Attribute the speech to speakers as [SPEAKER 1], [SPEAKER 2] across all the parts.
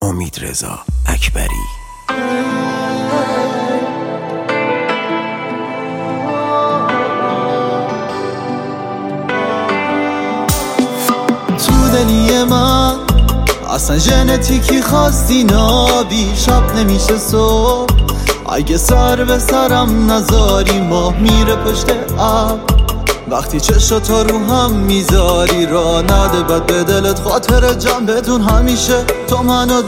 [SPEAKER 1] امیدرضا اکبری.
[SPEAKER 2] تو دلی من اصلا ژنتیکی خواستی نابی، شب نمیشه صبح اگه سر به سرم نذاری. ماه میره پشت ابر وقتی چشاتا رو هم میذاری. را نده بد به دلت خاطر جمع بدون همیشه تو منو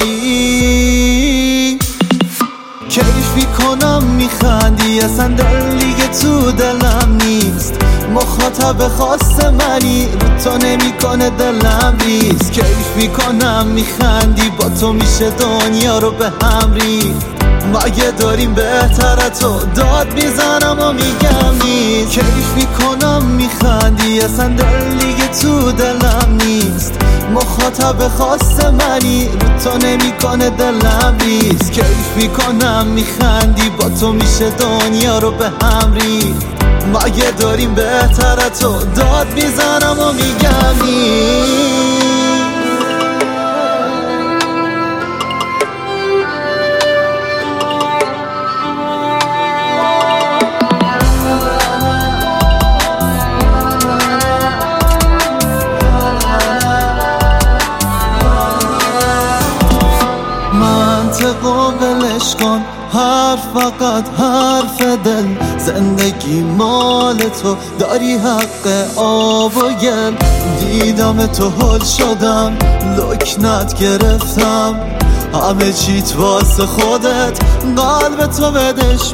[SPEAKER 2] داری. کیف میکنم میخندی اصلا دل دیگه تو دلم نیست. مخاطب خاص منی رو تو نمیکنه دلم ریز. کیف میکنم میخندی با تو میشه دنیا رو به هم ریخت. مگه داریم بهتره تو داد میزنم و میگم نیست. کیف میکنم میخندی اصلا دل دیگه تو دلم نیست. مخاطب خاص منی رو تو نمیکنه دلم ریز. کیف میکنم میخندی با تو میشه دنیا رو به هم ریخت. مگه داریم بهتره تو داد میزنم و میگم نیست. منطقو بلش کن، حرف فقط حرف دل. زندگی مال تو، داری حق آب و گل. دیدم تو هل شدم، لکنت گرفتم. همه چیت واسه خودت، قلب تو به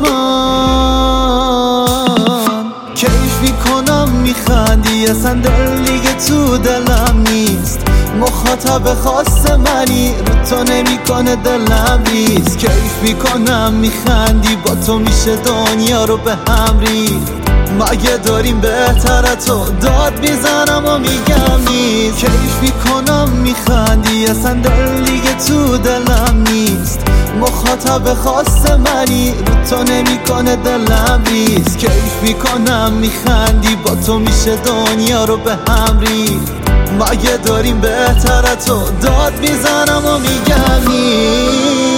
[SPEAKER 2] دشمن. کیف میکنم میخندی اصلا دل دیگه تو دلم نیست. مخاطب خاص منی رو تو نمیکنه دلم ریز. کیف میکنم میخندی با تو میشه دنیا رو به هم ریخت. مگه داریم بهتره تو داد میزنم و میگم نیست. کیف میکنم میخندی اصلا دل دیگه تو دلم نیست. مخاطب خاص منی رو تو نمیکنه دلم ریز. کیف میکنم میخندی با تو میشه دنیا رو به هم ریخت. مگه داریم بهتره تو داد میزنم و میگم نیست.